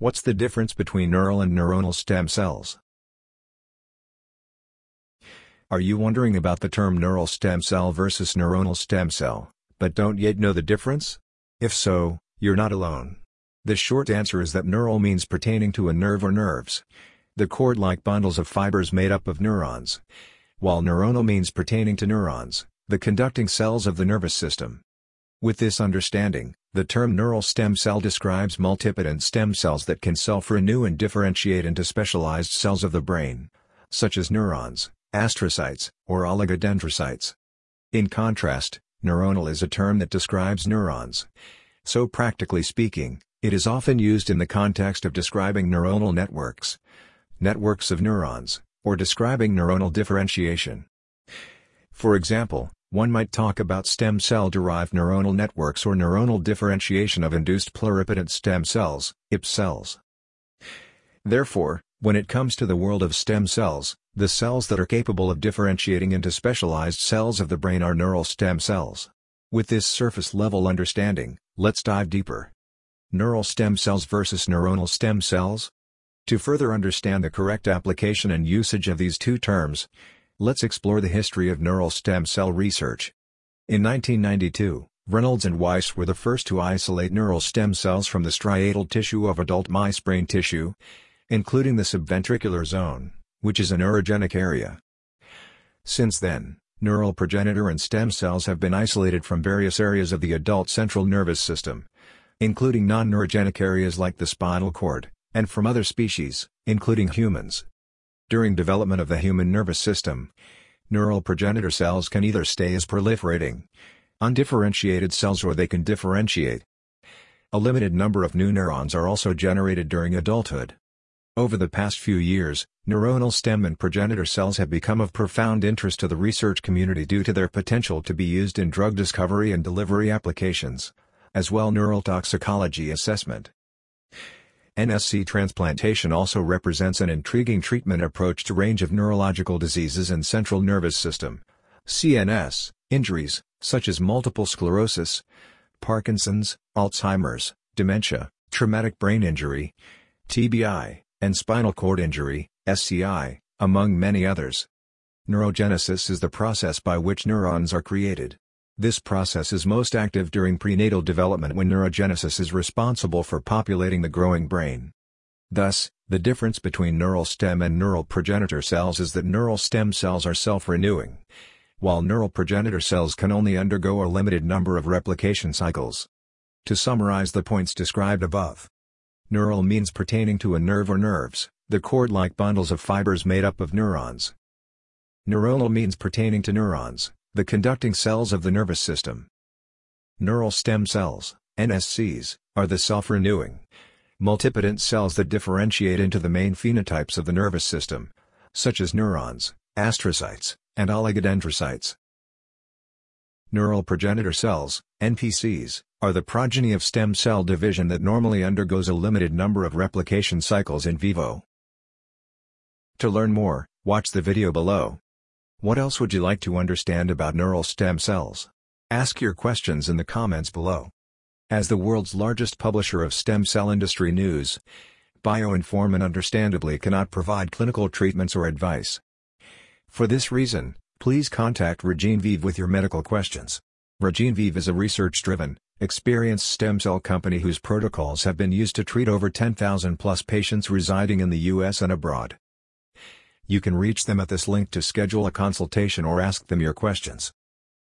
What's the difference between neural and neuronal stem cells? Are you wondering about the term neural stem cell versus neuronal stem cell, but don't yet know the difference? If so, you're not alone. The short answer is that neural means pertaining to a nerve or nerves, the cord-like bundles of fibers made up of neurons, while neuronal means pertaining to neurons, the conducting cells of the nervous system. With this understanding, the term neural stem cell describes multipotent stem cells that can self-renew and differentiate into specialized cells of the brain, such as neurons, astrocytes, or oligodendrocytes. In contrast, neuronal is a term that describes neurons. So practically speaking, it is often used in the context of describing neuronal networks of neurons, or describing neuronal differentiation. For example, one might talk about stem cell-derived neuronal networks or neuronal differentiation of induced pluripotent stem cells, IP cells. Therefore, when it comes to the world of stem cells, the cells that are capable of differentiating into specialized cells of the brain are neural stem cells. With this surface-level understanding, let's dive deeper. Neural stem cells versus neuronal stem cells? To further understand the correct application and usage of these two terms, let's explore the history of neural stem cell research. In 1992, Reynolds and Weiss were the first to isolate neural stem cells from the striatal tissue of adult mice brain tissue, including the subventricular zone, which is a neurogenic area. Since then, neural progenitor and stem cells have been isolated from various areas of the adult central nervous system, including non-neurogenic areas like the spinal cord, and from other species, including humans. During development of the human nervous system, neural progenitor cells can either stay as proliferating, undifferentiated cells or they can differentiate. A limited number of new neurons are also generated during adulthood. Over the past few years, neuronal stem and progenitor cells have become of profound interest to the research community due to their potential to be used in drug discovery and delivery applications, as well as neural toxicology assessment. NSC transplantation also represents an intriguing treatment approach to a range of neurological diseases and central nervous system (CNS) injuries, such as multiple sclerosis, Parkinson's, Alzheimer's, dementia, traumatic brain injury, TBI, and spinal cord injury, SCI, among many others. Neurogenesis is the process by which neurons are created. This process is most active during prenatal development when neurogenesis is responsible for populating the growing brain. Thus, the difference between neural stem and neural progenitor cells is that neural stem cells are self-renewing, while neural progenitor cells can only undergo a limited number of replication cycles. To summarize the points described above, neural means pertaining to a nerve or nerves, the cord-like bundles of fibers made up of neurons. Neuronal means pertaining to neurons, the conducting cells of the nervous system. Neural stem cells, NSCs, are the self-renewing, multipotent cells that differentiate into the main phenotypes of the nervous system, such as neurons, astrocytes, and oligodendrocytes. Neural progenitor cells, NPCs, are the progeny of stem cell division that normally undergoes a limited number of replication cycles in vivo. To learn more, watch the video below. What else would you like to understand about neural stem cells? Ask your questions in the comments below. As the world's largest publisher of stem cell industry news, BioInformant understandably cannot provide clinical treatments or advice. For this reason, please contact Regenevive with your medical questions. Regenevive is a research-driven, experienced stem cell company whose protocols have been used to treat over 10,000+ patients residing in the US and abroad. You can reach them at this link to schedule a consultation or ask them your questions.